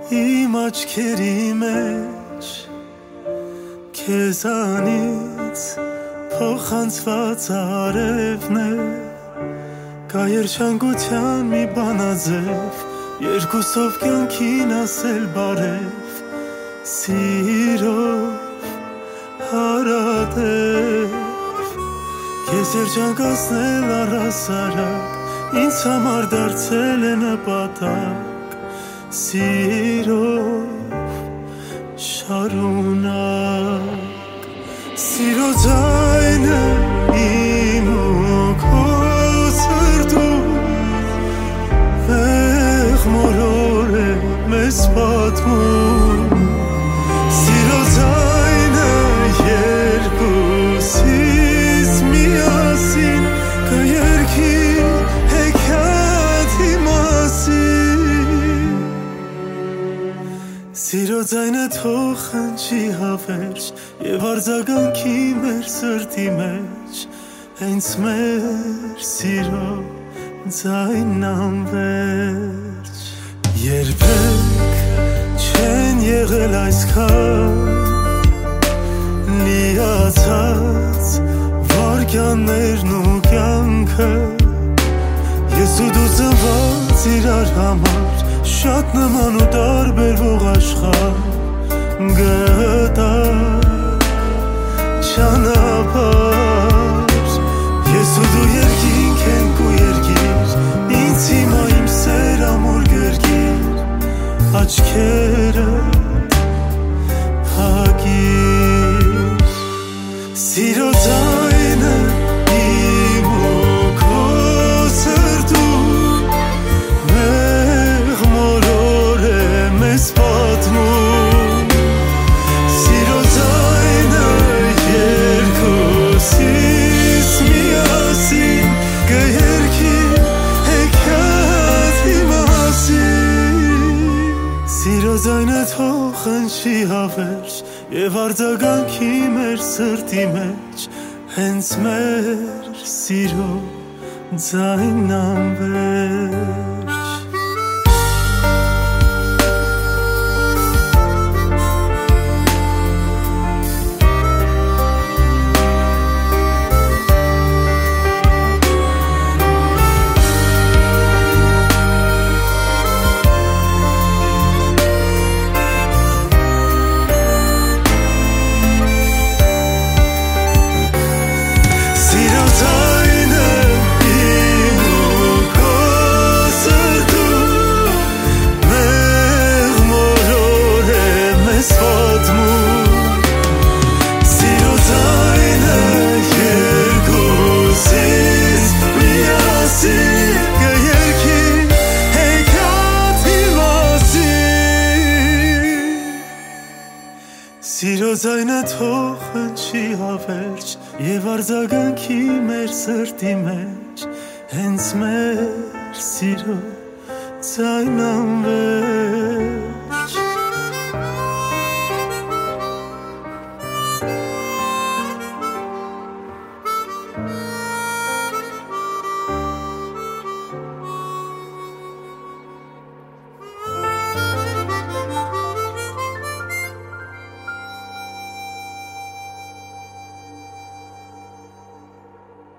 իմ աչքերի մեջ քեզանից փոխանցված արևն է կա երջանկության մի բանաձև երկուսով կյանքին ասել բարև սիրով հարատև քեզ երջանկացնել առհասարակ ինձ համար դարձել է նպատակ սիրով շարունակ սիրո ձայնը իմ ու քո սրտում մորոր է մեզ պատմում սիրո ձայնը երկուսիս միասին կերքի հեքիաթի մասին սիրո ձայնը թող հնչի հավերժ և արձագանքի մեր սրտի մեջ հենց մեր սիրո ձայնն անվերջ երբեք չեն եղել այսքան լիացած վայրկյաններն ու կյանքը ես ու դու ծնված իրար համար շատ նման ու տարբերվող աշխարհ գտանք ճանապարհ ես ու դու երկինք ենք ու երկիր ինձ հիմա իմ սեր ամոր գրգիր աչքերը փակիր սիրո ձայնը իմ ու քո սրտում մեղմորոր է մեզ պատմում սիրո ձայնը երկուսիս միասին կերքի հեքիաթի մասին սիրո ձայնը թող հնչի հավերժ և արձագանքի մեր սրտի մեջ հենց մեր սիրո ձայնն անվերջ Սիրո ձայնը թող հնչի հավերժ և արձագանքի մեր սրտի մեջ հենց մեր սիրո ձայնն անվերջ